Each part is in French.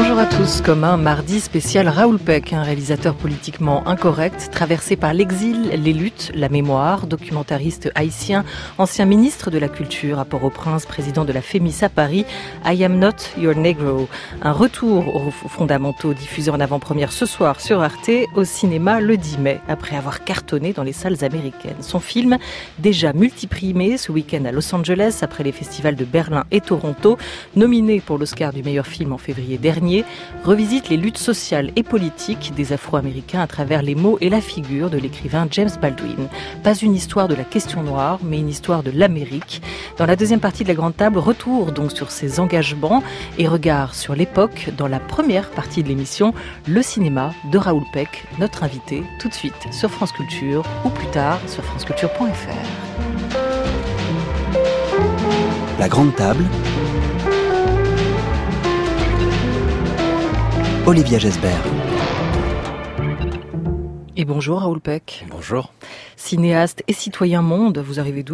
Bonjour à tous. Comme un mardi spécial Raoul Peck, un réalisateur politiquement incorrect, traversé par l'exil, les luttes, la mémoire, documentariste haïtien, ancien ministre de la Culture à Port-au-Prince, président de la FEMIS à Paris, I Am Not Your Negro. Un retour aux fondamentaux diffusé en avant-première ce soir sur Arte, au cinéma le 10 mai, après avoir cartonné dans les salles américaines. Son film, déjà multiprimé ce week-end à Los Angeles, après les festivals de Berlin et Toronto, nominé pour l'Oscar du meilleur film en février dernier, revisite les luttes sociales et politiques des Afro-Américains à travers les mots et la figure de l'écrivain James Baldwin. Pas une histoire de la question noire, mais une histoire de l'Amérique. Dans la deuxième partie de la Grande Table, retour donc sur ses engagements et regard sur l'époque. Dans la première partie de l'émission, le cinéma de Raoul Peck, notre invité, tout de suite sur France Culture ou plus tard sur franceculture.fr. La Grande Table, Olivia Gesbert. Et bonjour Raoul Peck. Bonjour. Cinéaste et citoyen monde, vous arrivez d'où ?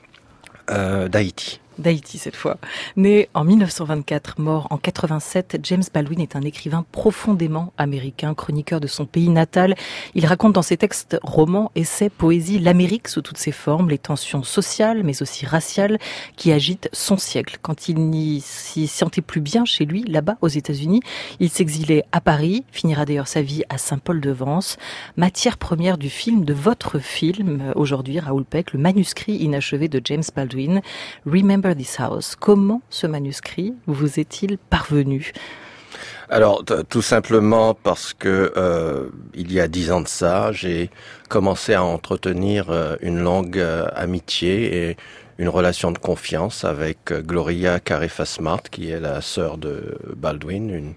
D'Haïti. D'Haïti cette fois. Né en 1924, mort en 87, James Baldwin est un écrivain profondément américain, chroniqueur de son pays natal. Il raconte dans ses textes, romans, essais, poésie, l'Amérique sous toutes ses formes, les tensions sociales mais aussi raciales qui agitent son siècle. Quand il n'y s'y sentait plus bien chez lui, là-bas aux États-Unis, il s'exilait à Paris, finira d'ailleurs sa vie à Saint-Paul-de-Vence. Matière première du film, de votre film, aujourd'hui Raoul Peck, le manuscrit inachevé de James Baldwin, Remember This House. Comment ce manuscrit vous est-il parvenu ? Alors, tout simplement parce que il y a 10 ans de ça, j'ai commencé à entretenir une longue amitié et une relation de confiance avec Gloria Carey-Smart, qui est la sœur de Baldwin,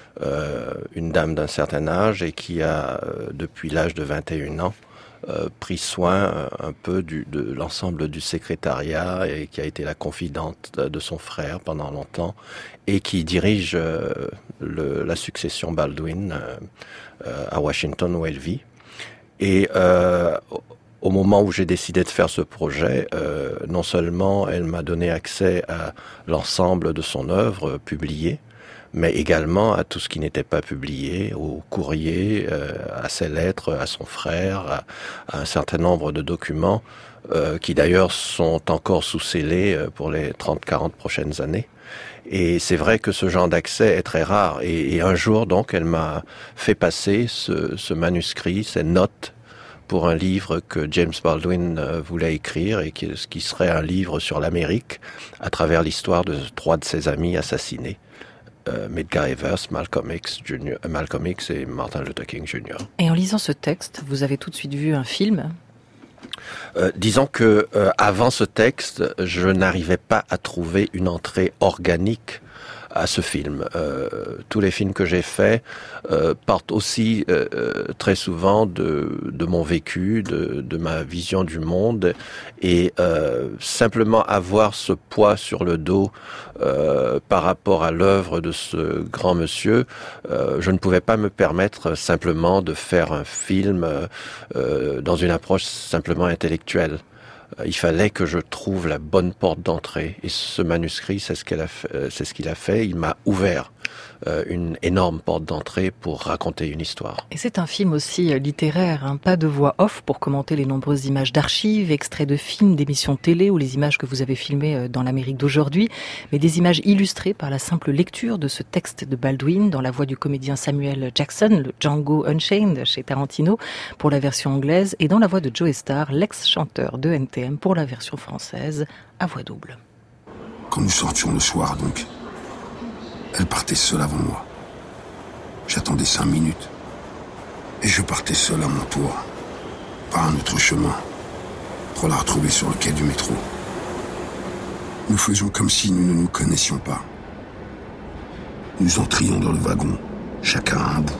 une dame d'un certain âge et qui a, depuis l'âge de 21 ans, pris soin un peu de l'ensemble du secrétariat et qui a été la confidente de son frère pendant longtemps et qui dirige la succession Baldwin à Washington où elle vit. Et au moment où j'ai décidé de faire ce projet, non seulement elle m'a donné accès à l'ensemble de son œuvre publiée, mais également à tout ce qui n'était pas publié, au courrier, à ses lettres, à son frère, à un certain nombre de documents qui d'ailleurs sont encore sous scellés pour les 30-40 prochaines années. Et c'est vrai que ce genre d'accès est très rare. Et un jour, donc, elle m'a fait passer ce manuscrit, ces notes, pour un livre que James Baldwin voulait écrire et qui serait un livre sur l'Amérique à travers l'histoire de 3 de ses amis assassinés. Medgar Evers, Malcolm X et Martin Luther King Jr. Et en lisant ce texte, vous avez tout de suite vu un film ? Disons que avant ce texte, je n'arrivais pas à trouver une entrée organique à ce film. Tous les films que j'ai faits partent aussi très souvent de mon vécu, de ma vision du monde, et simplement avoir ce poids sur le dos par rapport à l'œuvre de ce grand monsieur, je ne pouvais pas me permettre simplement de faire un film dans une approche simplement intellectuelle. Il fallait que je trouve la bonne porte d'entrée. Et ce manuscrit, c'est ce qu'il a fait. Il m'a ouvert une énorme porte d'entrée pour raconter une histoire. Et c'est un film aussi littéraire, hein, pas de voix off pour commenter les nombreuses images d'archives, extraits de films, d'émissions télé ou les images que vous avez filmées dans l'Amérique d'aujourd'hui, mais des images illustrées par la simple lecture de ce texte de Baldwin dans la voix du comédien Samuel Jackson, le Django Unchained chez Tarantino pour la version anglaise, et dans la voix de Joe Starr, l'ex-chanteur de NTM pour la version française à voix double. Quand nous sortions le soir donc, elle partait seule avant moi. J'attendais 5 minutes. Et je partais seul à mon tour, par un autre chemin, pour la retrouver sur le quai du métro. Nous faisions comme si nous ne nous connaissions pas. Nous entrions dans le wagon, chacun à un bout.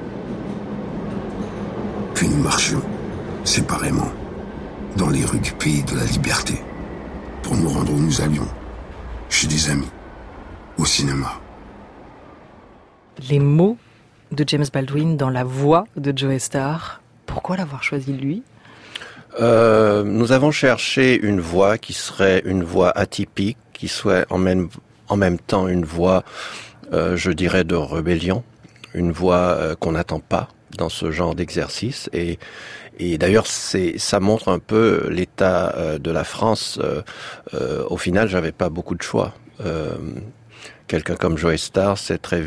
Puis nous marchions, séparément, dans les rues du pays de la liberté, pour nous rendre où nous allions, chez des amis, au cinéma. Les mots de James Baldwin dans la voix de Joe Starr, pourquoi l'avoir choisi lui ? Nous avons cherché une voix qui serait une voix atypique, qui soit en même temps une voix je dirais de rébellion, une voix qu'on n'attend pas dans ce genre d'exercice. Et d'ailleurs, ça montre un peu l'état de la France. Au final, j'avais pas beaucoup de choix. Quelqu'un comme Joe Starr,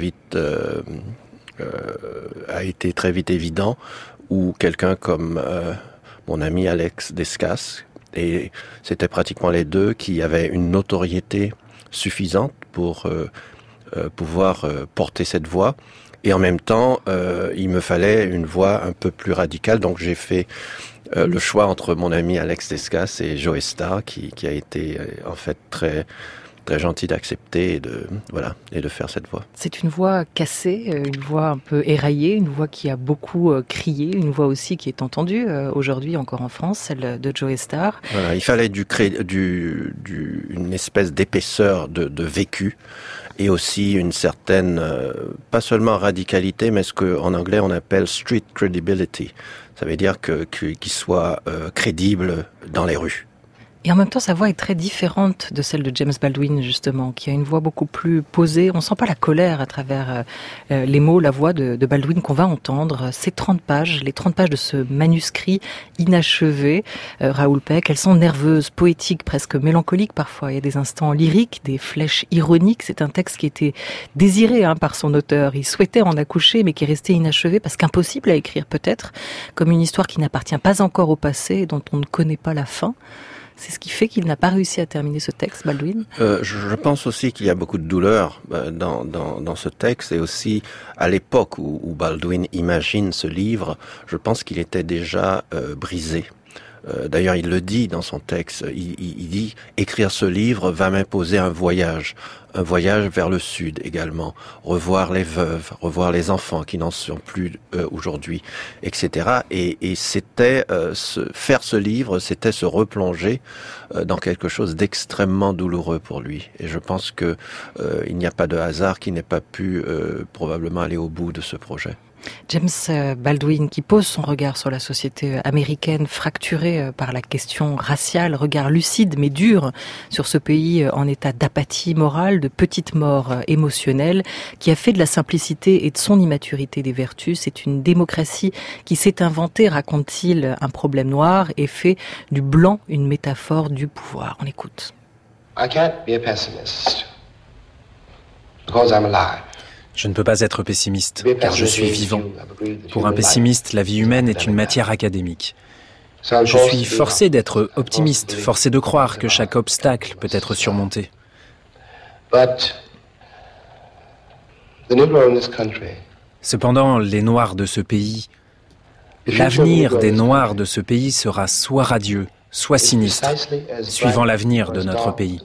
a été très vite évident, ou quelqu'un comme mon ami Alex Descas. Et c'était pratiquement les deux qui avaient une notoriété suffisante pour pouvoir porter cette voix. Et en même temps, il me fallait une voix un peu plus radicale. Donc j'ai fait le choix entre mon ami Alex Descas et Joe Starr, qui a été en fait très très gentil d'accepter et de faire cette voix. C'est une voix cassée, une voix un peu éraillée, une voix qui a beaucoup crié, une voix aussi qui est entendue aujourd'hui encore en France, celle de Joe Starr. Voilà, il fallait une espèce d'épaisseur de vécu et aussi une certaine, pas seulement radicalité, mais ce qu'en anglais on appelle street credibility. Ça veut dire qu'il soit crédible dans les rues. Et en même temps, sa voix est très différente de celle de James Baldwin, justement, qui a une voix beaucoup plus posée. On sent pas la colère à travers les mots, la voix de Baldwin qu'on va entendre. Ces 30 pages, les 30 pages de ce manuscrit inachevé, Raoul Peck, elles sont nerveuses, poétiques, presque mélancoliques parfois. Il y a des instants lyriques, des flèches ironiques. C'est un texte qui était désiré par son auteur. Il souhaitait en accoucher, mais qui est resté inachevé parce qu'impossible à écrire peut-être, comme une histoire qui n'appartient pas encore au passé et dont on ne connaît pas la fin. C'est ce qui fait qu'il n'a pas réussi à terminer ce texte, Baldwin. Je pense aussi qu'il y a beaucoup de douleur dans ce texte, et aussi à l'époque où Baldwin imagine ce livre, je pense qu'il était déjà brisé. D'ailleurs, il le dit dans son texte. Il dit « Écrire ce livre va m'imposer un voyage vers le sud également, revoir les veuves, revoir les enfants qui n'en sont plus aujourd'hui, etc. » Et c'était faire ce livre, c'était se replonger dans quelque chose d'extrêmement douloureux pour lui. Et je pense que il n'y a pas de hasard qui n'ait pas pu probablement aller au bout de ce projet. James Baldwin, qui pose son regard sur la société américaine fracturée par la question raciale, regard lucide mais dur sur ce pays en état d'apathie morale, de petite mort émotionnelle, qui a fait de la simplicité et de son immaturité des vertus. C'est une démocratie qui s'est inventée, raconte-t-il, un problème noir et fait du blanc une métaphore du pouvoir. On écoute. I can't be a pessimist because I'm alive. Je ne peux pas être pessimiste, car je suis vivant. Pour un pessimiste, la vie humaine est une matière académique. Je suis forcé d'être optimiste, forcé de croire que chaque obstacle peut être surmonté. Cependant, les Noirs de ce pays, l'avenir des Noirs de ce pays sera soit radieux, soit sinistre, suivant l'avenir de notre pays.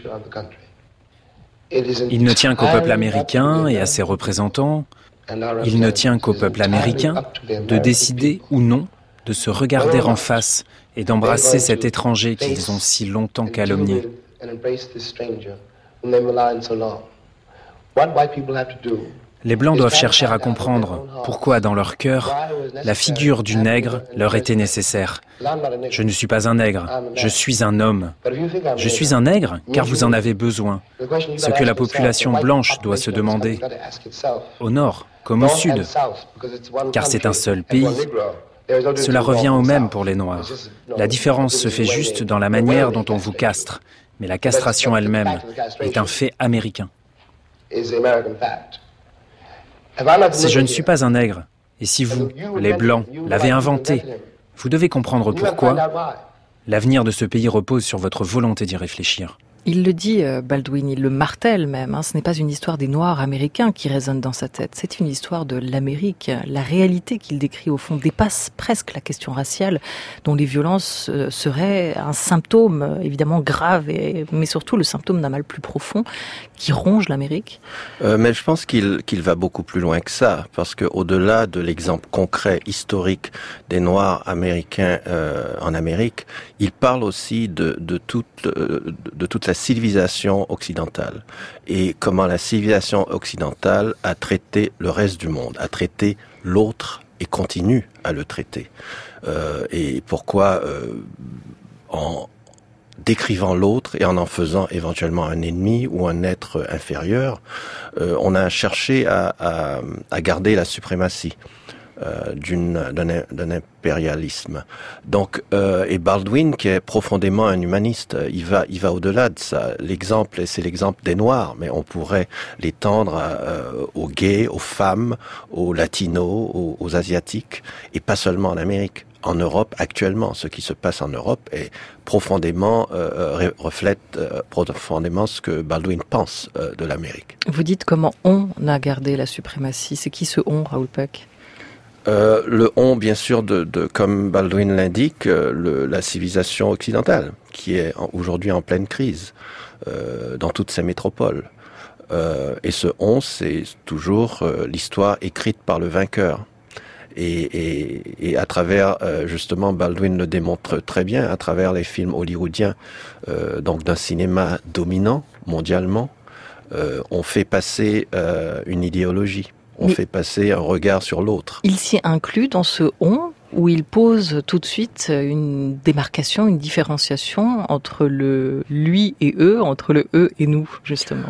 Il ne tient qu'au peuple américain et à ses représentants, il ne tient qu'au peuple américain de décider ou non de se regarder en face et d'embrasser cet étranger qu'ils ont si longtemps calomnié. Les Blancs doivent chercher à comprendre pourquoi, dans leur cœur, la figure du nègre leur était nécessaire. Je ne suis pas un nègre, je suis un homme. Je suis un nègre car vous en avez besoin. Ce que la population blanche doit se demander, au nord comme au sud, car c'est un seul pays. Cela revient au même pour les Noirs. La différence se fait juste dans la manière dont on vous castre, mais la castration elle-même est un fait américain. Si je ne suis pas un nègre, et si vous, les Blancs, l'avez inventé, vous devez comprendre pourquoi. L'avenir de ce pays repose sur votre volonté d'y réfléchir. Il le dit, Baldwin, il le martèle même. Ce n'est pas une histoire des Noirs américains qui résonne dans sa tête. C'est une histoire de l'Amérique. La réalité qu'il décrit, au fond, dépasse presque la question raciale, dont les violences seraient un symptôme évidemment grave, mais surtout le symptôme d'un mal plus profond qui ronge l'Amérique. Mais je pense qu'il va beaucoup plus loin que ça, parce que au-delà de l'exemple concret, historique des Noirs américains en Amérique, il parle aussi de toute la civilisation occidentale et comment la civilisation occidentale a traité le reste du monde, a traité l'autre et continue à le traiter. Et pourquoi décrivant l'autre et en faisant éventuellement un ennemi ou un être inférieur, on a cherché à garder la suprématie d'un impérialisme. Donc, et Baldwin, qui est profondément un humaniste, il va au-delà de ça. L'exemple, c'est l'exemple des Noirs, mais on pourrait l'étendre aux gays, aux femmes, aux latinos, aux asiatiques, et pas seulement en Amérique. En Europe, actuellement, ce qui se passe en Europe est profondément reflète profondément ce que Baldwin pense de l'Amérique. Vous dites comment on a gardé la suprématie. C'est qui ce on, Raoul Peck? Le on, bien sûr, comme Baldwin l'indique, la civilisation occidentale, qui est aujourd'hui en pleine crise dans toutes ses métropoles. Et ce on, c'est toujours l'histoire écrite par le vainqueur. Et à travers, justement, Baldwin le démontre très bien, à travers les films hollywoodiens, donc d'un cinéma dominant mondialement, on fait passer une idéologie, on fait passer un regard sur l'autre. Il s'y inclut dans ce on, où il pose tout de suite une démarcation, une différenciation entre le lui et eux, entre le eux et nous, justement.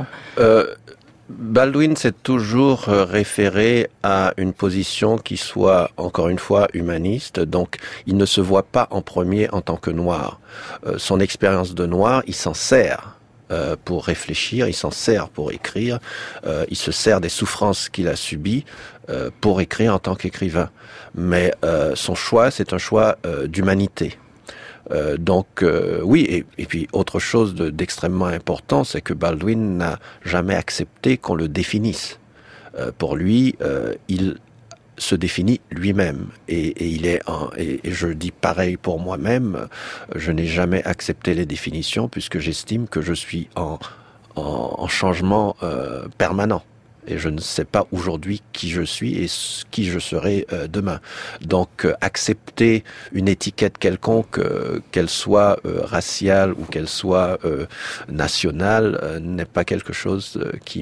Baldwin s'est toujours référé à une position qui soit, encore une fois, humaniste. Donc, il ne se voit pas en premier en tant que noir. Son expérience de noir, il s'en sert pour réfléchir, il s'en sert pour écrire. Il se sert des souffrances qu'il a subies pour écrire en tant qu'écrivain. Mais son choix, c'est un choix d'humanité. Donc oui, et puis autre chose d'extrêmement important, c'est que Baldwin n'a jamais accepté qu'on le définisse. Pour lui, il se définit lui-même, et il est et je dis pareil pour moi-même. Je n'ai jamais accepté les définitions puisque j'estime que je suis en changement permanent. Et je ne sais pas aujourd'hui qui je suis et qui je serai demain. Donc, accepter une étiquette quelconque, qu'elle soit raciale ou qu'elle soit nationale, n'est pas quelque chose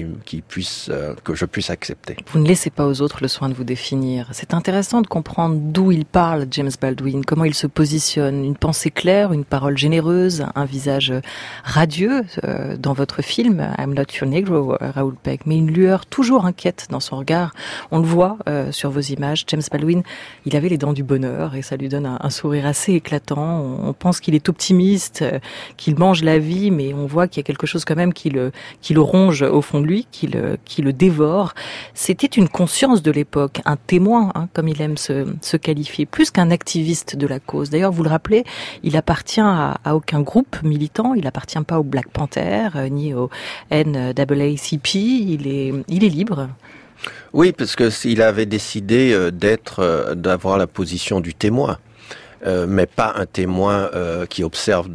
que je puisse accepter. Vous ne laissez pas aux autres le soin de vous définir. C'est intéressant de comprendre d'où il parle, James Baldwin, comment il se positionne. Une pensée claire, une parole généreuse, un visage radieux dans votre film I'm Not Your Negro, Raoul Peck, mais une lueur toujours inquiète dans son regard. On le voit sur vos images. James Baldwin, il avait les dents du bonheur et ça lui donne un sourire assez éclatant. On pense qu'il est optimiste, qu'il mange la vie, mais on voit qu'il y a quelque chose quand même qui le ronge au fond de lui, qui le dévore. C'était une conscience de l'époque, un témoin, comme il aime se qualifier, plus qu'un activiste de la cause. D'ailleurs, vous le rappelez, il appartient à aucun groupe militant, il appartient pas au Black Panther, ni au NAACP, il est libre. Oui, parce que s'il avait décidé d'avoir la position du témoin, mais pas un témoin qui observe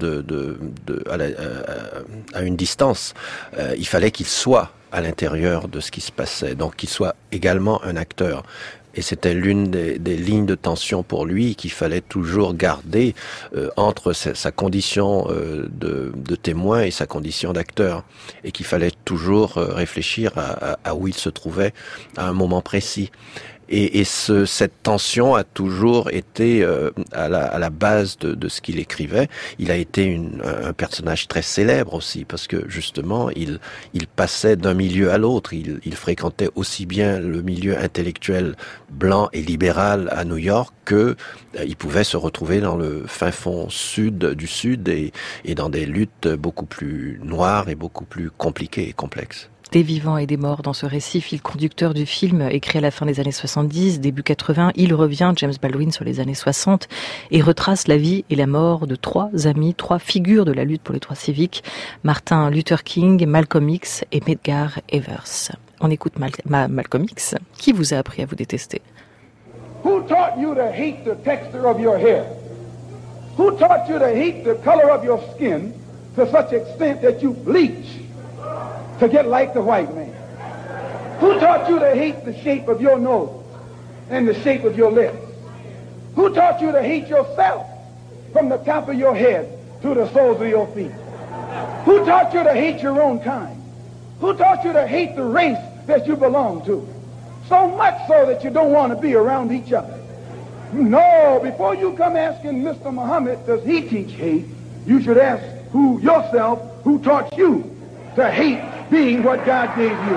à une distance. Il fallait qu'il soit à l'intérieur de ce qui se passait, donc qu'il soit également un acteur. Et c'était l'une des lignes de tension pour lui qu'il fallait toujours garder entre sa condition de témoin et sa condition d'acteur. Et qu'il fallait toujours réfléchir à où il se trouvait à un moment précis. Et cette tension a toujours été à la base de ce qu'il écrivait. Il a été un personnage très célèbre aussi, parce que justement, il passait d'un milieu à l'autre. Il fréquentait aussi bien le milieu intellectuel blanc et libéral à New York que il pouvait se retrouver dans le fin fond du sud et dans des luttes beaucoup plus noires et beaucoup plus compliquées et complexes. Des vivants et des morts dans ce récit, fil conducteur du film, écrit à la fin des années 70, début 80, il revient, James Baldwin, sur les années 60 et retrace la vie et la mort de 3 amis, 3 figures de la lutte pour les droits civiques, Martin Luther King, Malcolm X et Medgar Evers. On écoute Malcolm X. Qui vous a appris à vous détester? Who taught you to hate the texture of your hair? Who taught you to hate the color of your skin to such extent that you bleach to get like the white man? Who taught you to hate the shape of your nose and the shape of your lips? Who taught you to hate yourself from the top of your head to the soles of your feet? Who taught you to hate your own kind? Who taught you to hate the race that you belong to? So much so that you don't want to be around each other. No, before you come asking Mr. Muhammad, does he teach hate? You should ask who taught you to hate being what God gave you.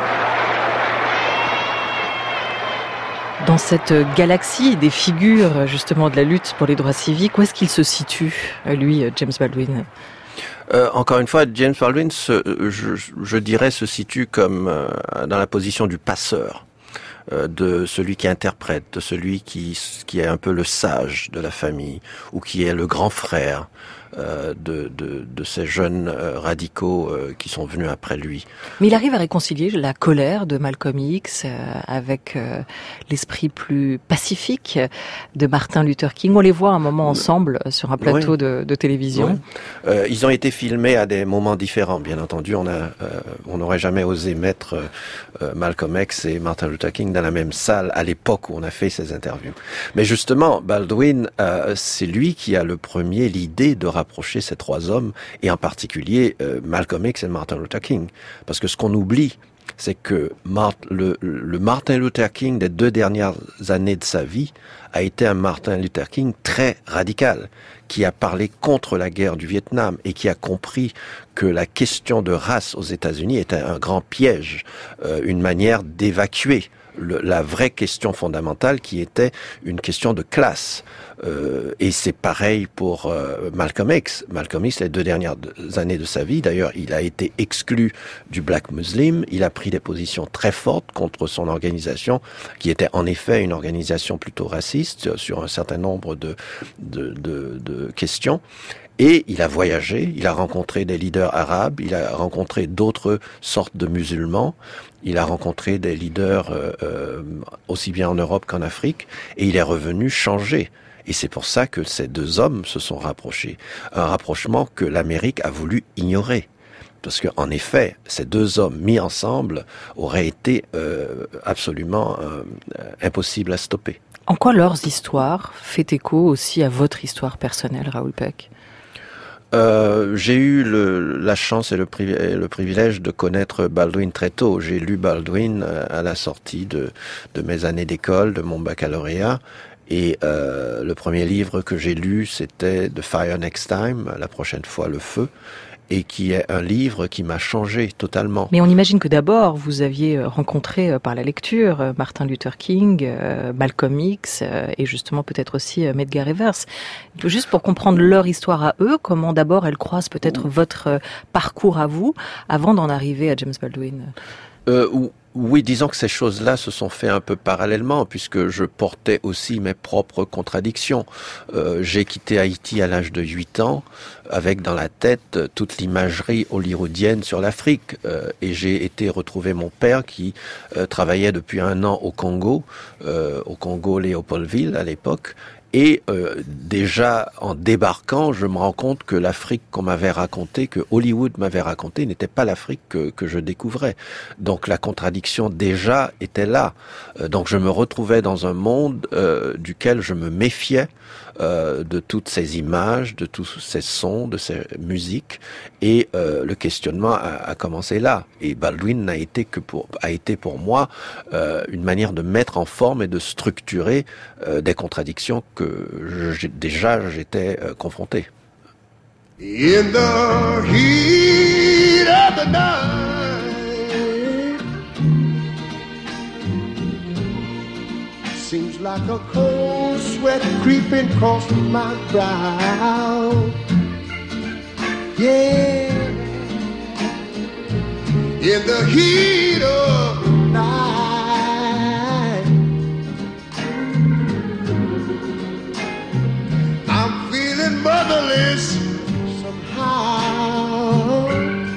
Dans cette galaxie des figures justement de la lutte pour les droits civiques, où est-ce qu'il se situe, lui, James Baldwin ? Encore une fois, James Baldwin, je dirais, se situe comme dans la position du passeur, de celui qui interprète, de celui qui est un peu le sage de la famille, ou qui est le grand frère de ces jeunes radicaux qui sont venus après lui. Mais il arrive à réconcilier la colère de Malcolm X avec l'esprit plus pacifique de Martin Luther King. On les voit un moment ensemble sur un plateau de télévision. Oui. Ils ont été filmés à des moments différents, bien entendu. On n'aurait jamais osé mettre Malcolm X et Martin Luther King dans la même salle à l'époque où on a fait ces interviews. Mais justement, Baldwin, c'est lui qui a le premier l'idée de rapprocher ces trois hommes, et en particulier Malcolm X et Martin Luther King. Parce que ce qu'on oublie, c'est que le Martin Luther King des 2 dernières années de sa vie a été un Martin Luther King très radical, qui a parlé contre la guerre du Vietnam et qui a compris que la question de race aux États-Unis était un grand piège, une manière d'évacuer la vraie question fondamentale qui était une question de classe. Et c'est pareil pour Malcolm X. Malcolm X, les 2 dernières années de sa vie, d'ailleurs, il a été exclu du Black Muslim. Il a pris des positions très fortes contre son organisation, qui était en effet une organisation plutôt raciste sur un certain nombre de questions. Et il a voyagé, il a rencontré des leaders arabes, il a rencontré d'autres sortes de musulmans, il a rencontré des leaders aussi bien en Europe qu'en Afrique, et il est revenu changer. Et c'est pour ça que ces 2 hommes se sont rapprochés. Un rapprochement que l'Amérique a voulu ignorer. Parce qu'en effet, ces 2 hommes mis ensemble auraient été absolument impossibles à stopper. En quoi leurs histoires fait écho aussi à votre histoire personnelle, Raoul Peck ? J'ai eu la chance et le privilège de connaître Baldwin très tôt. J'ai lu Baldwin à la sortie de mes années d'école, de mon baccalauréat. Et le premier livre que j'ai lu, c'était The Fire Next Time, la prochaine fois le feu, et qui est un livre qui m'a changé totalement. Mais on imagine que d'abord, vous aviez rencontré par la lecture Martin Luther King, Malcolm X et justement peut-être aussi Medgar Evers. Juste pour comprendre leur histoire à eux, comment d'abord elle croise peut-être votre parcours à vous avant d'en arriver à James Baldwin. Oui, disons que ces choses-là se sont fait un peu parallèlement, puisque je portais aussi mes propres contradictions. J'ai quitté Haïti à l'âge de 8 ans, avec dans la tête toute l'imagerie hollywoodienne sur l'Afrique. Et j'ai été retrouver mon père qui travaillait depuis 1 an au Congo Léopoldville à l'époque. Et déjà, en débarquant, je me rends compte que l'Afrique qu'on m'avait racontée, que Hollywood m'avait racontée, n'était pas l'Afrique que je découvrais. Donc la contradiction déjà était là. Donc je me retrouvais dans un monde duquel je me méfiais de toutes ces images, de tous ces sons, de ces musiques. Et le questionnement a commencé là. Et Baldwin a été pour moi une manière de mettre en forme et de structurer des contradictions que j'étais confronté. In the heat of the night, seems like a cold sweat creeping across my brow. Yeah, in the heat of the night, I'm feeling motherless somehow.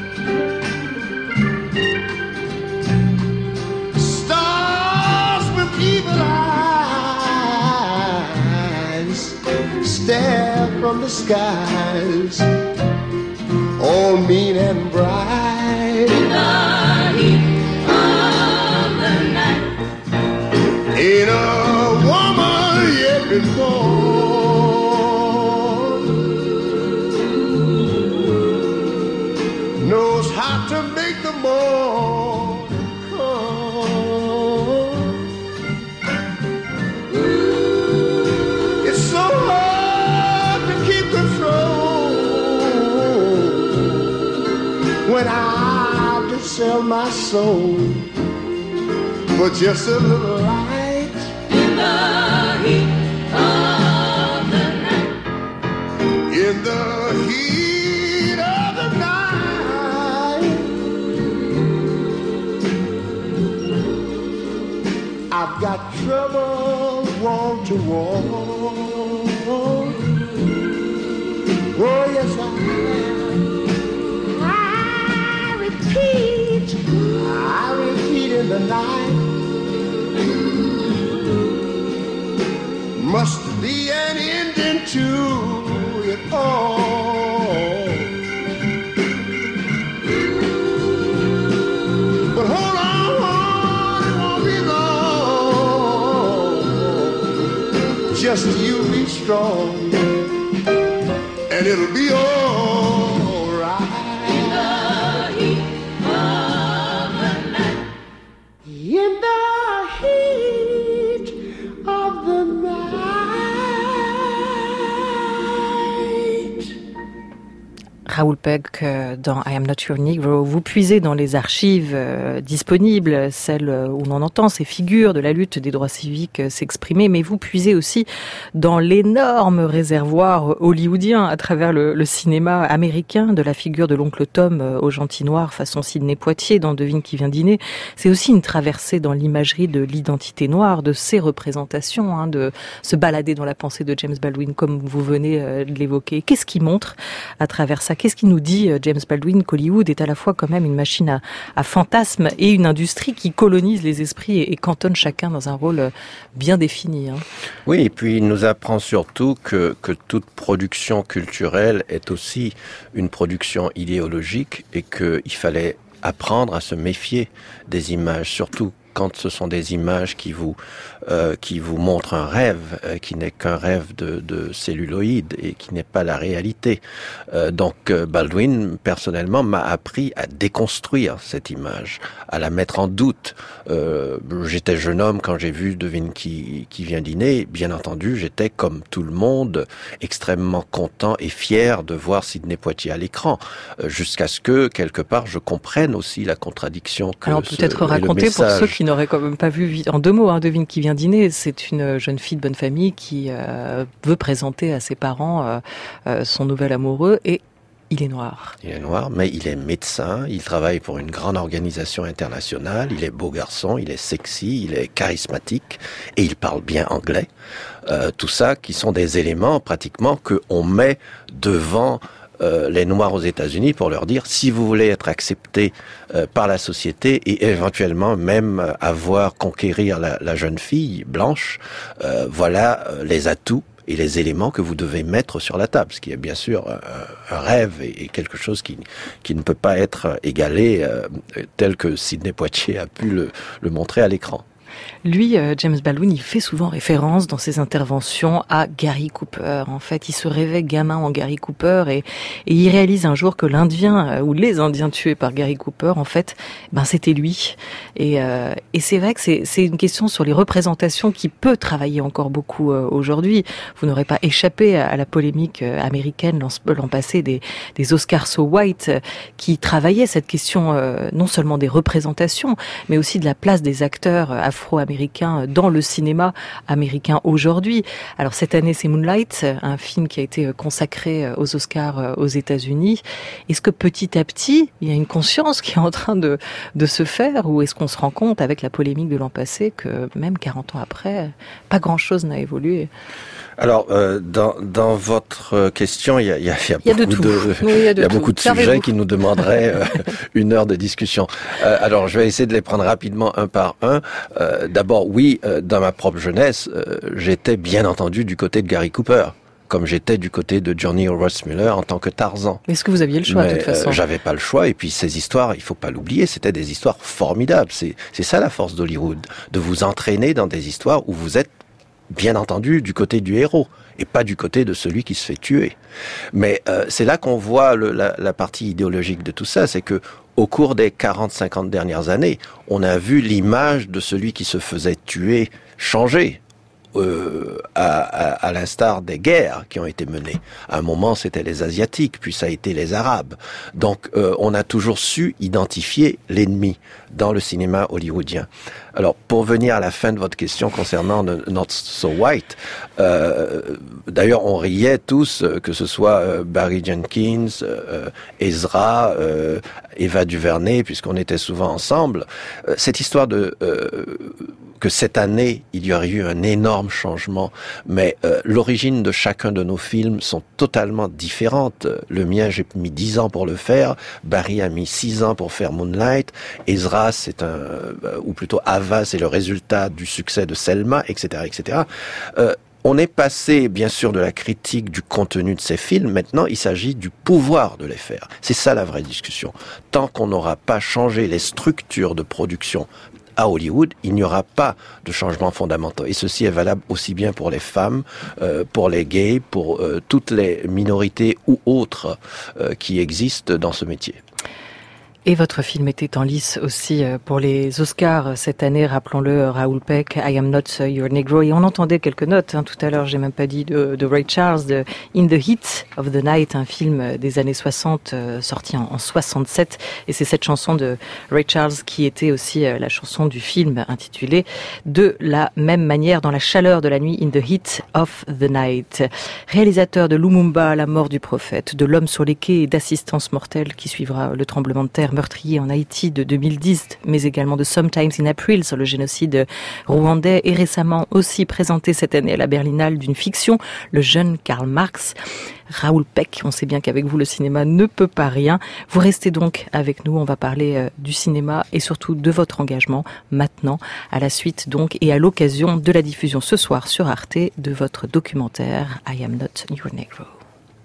Stars with evil eyes stare from the skies, all mean and bright. In the heat of the night, ain't a woman yet been born knows how to make the morning come. It's so hard to keep control my soul. But just a little light in the heat of the night. In the heat of the night. I've got trouble wall to wall. Oh yes I repeat in the night. Must be an ending to it all. But hold on, it won't be long. Just you be strong, and it'll be all right. In the heat of the night. In the heat of the night. Raoul Peck dans I Am Not Your Negro, vous puisez dans les archives disponibles, celles où l'on entend ces figures de la lutte des droits civiques s'exprimer, mais vous puisez aussi dans l'énorme réservoir hollywoodien à travers le cinéma américain de la figure de l'oncle Tom au gentil noir façon Sidney Poitier dans Devine qui vient dîner. C'est aussi une traversée dans l'imagerie de l'identité noire, de ses représentations, de se balader dans la pensée de James Baldwin comme vous venez de l'évoquer. Qu'est-ce qui montre à travers ça? Qu'est-ce qui nous dit, James Baldwin, qu'Hollywood est à la fois quand même une machine à fantasmes et une industrie qui colonise les esprits et cantonne chacun dans un rôle bien défini. Oui, et puis il nous apprend surtout que toute production culturelle est aussi une production idéologique et qu'il fallait apprendre à se méfier des images, surtout quand ce sont des images qui vous montrent un rêve, qui n'est qu'un rêve de celluloïd et qui n'est pas la réalité. Donc Baldwin, personnellement, m'a appris à déconstruire cette image, à la mettre en doute. J'étais jeune homme quand j'ai vu Devine qui vient dîner. Bien entendu, j'étais comme tout le monde extrêmement content et fier de voir Sidney Poitier à l'écran, jusqu'à ce que quelque part je comprenne aussi la contradiction que alors peut-être raconter pour ceux qui n'auraient quand même pas vu en 2 mots, Devine qui vient dîner, c'est une jeune fille de bonne famille qui veut présenter à ses parents son nouvel amoureux et il est noir. Il est noir, mais il est médecin, il travaille pour une grande organisation internationale, il est beau garçon, il est sexy, il est charismatique et il parle bien anglais. Tout ça qui sont des éléments pratiquement qu'on met devant les Noirs aux États-Unis pour leur dire si vous voulez être accepté par la société et éventuellement même conquérir la jeune fille blanche, voilà les atouts et les éléments que vous devez mettre sur la table, ce qui est bien sûr un rêve et quelque chose qui ne peut pas être égalé tel que Sidney Poitier a pu le montrer à l'écran. Lui, James Baldwin, il fait souvent référence dans ses interventions à Gary Cooper. En fait, il se rêvait gamin en Gary Cooper et il réalise un jour que l'Indien ou les Indiens tués par Gary Cooper, en fait, c'était lui. Et c'est vrai que c'est une question sur les représentations qui peut travailler encore beaucoup aujourd'hui. Vous n'aurez pas échappé à la polémique américaine l'an passé des Oscars So White qui travaillaient cette question non seulement des représentations, mais aussi de la place des acteurs afro-américains dans le cinéma américain aujourd'hui. Alors cette année, c'est Moonlight, un film qui a été consacré aux Oscars aux États-Unis. Est-ce que petit à petit, il y a une conscience qui est en train de se faire, ou est-ce qu'on se rend compte avec la polémique de l'an passé que même 40 ans après, pas grand-chose n'a évolué? Alors, dans votre question, il y a beaucoup de Servez-vous. sujets qui nous demanderaient 1 heure de discussion. Alors, je vais essayer de les prendre rapidement un par un. D'abord, oui, dans ma propre jeunesse, j'étais bien entendu du côté de Gary Cooper, comme j'étais du côté de Johnny Rossmuller en tant que Tarzan. Est-ce que vous aviez le choix, de toute façon? J'avais pas le choix, et puis ces histoires, il faut pas l'oublier, c'était des histoires formidables. C'est ça la force d'Hollywood, de vous entraîner dans des histoires où vous êtes bien entendu du côté du héros et pas du côté de celui qui se fait tuer. Mais c'est là qu'on voit la partie idéologique de tout ça, c'est que au cours des 40-50 dernières années, on a vu l'image de celui qui se faisait tuer changer. à l'instar des guerres qui ont été menées. À un moment, c'était les Asiatiques, puis ça a été les Arabes. Donc, on a toujours su identifier l'ennemi dans le cinéma hollywoodien. Alors, pour venir à la fin de votre question concernant Not So White, d'ailleurs, on riait tous, que ce soit Barry Jenkins, Ezra, Ava DuVernay, puisqu'on était souvent ensemble. Cette histoire que cette année, il y aurait eu un énorme changement, mais l'origine de chacun de nos films sont totalement différentes. Le mien, j'ai mis 10 ans pour le faire, Barry a mis 6 ans pour faire Moonlight, Ezra, ou plutôt Ava, c'est le résultat du succès de Selma, etc., etc. On est passé, bien sûr, de la critique du contenu de ces films. Maintenant, il s'agit du pouvoir de les faire. C'est ça la vraie discussion. Tant qu'on n'aura pas changé les structures de production à Hollywood, il n'y aura pas de changements fondamentaux. Et ceci est valable aussi bien pour les femmes, pour les gays, pour toutes les minorités ou autres qui existent dans ce métier. Et votre film était en lice aussi pour les Oscars cette année, rappelons-le, Raoul Peck, I Am Not Your Negro. Et on entendait quelques notes tout à l'heure, j'ai même pas dit, de Ray Charles, de In the Heat of the Night, un film des années 60, sorti en 67. Et c'est cette chanson de Ray Charles qui était aussi la chanson du film intitulée de la même manière, dans la chaleur de la nuit, In the Heat of the Night. Réalisateur de Lumumba, La mort du prophète, de L'homme sur les quais et d'Assistance mortelle qui suivra le tremblement de terre meurtrier en Haïti de 2010, mais également de Sometimes in April sur le génocide rwandais, et récemment aussi présenté cette année à la Berlinale d'une fiction, le jeune Karl Marx. Raoul Peck, on sait bien qu'avec vous le cinéma ne peut pas rien. Vous restez donc avec nous, on va parler du cinéma et surtout de votre engagement maintenant, à la suite donc et à l'occasion de la diffusion ce soir sur Arte de votre documentaire I Am Not Your Negro.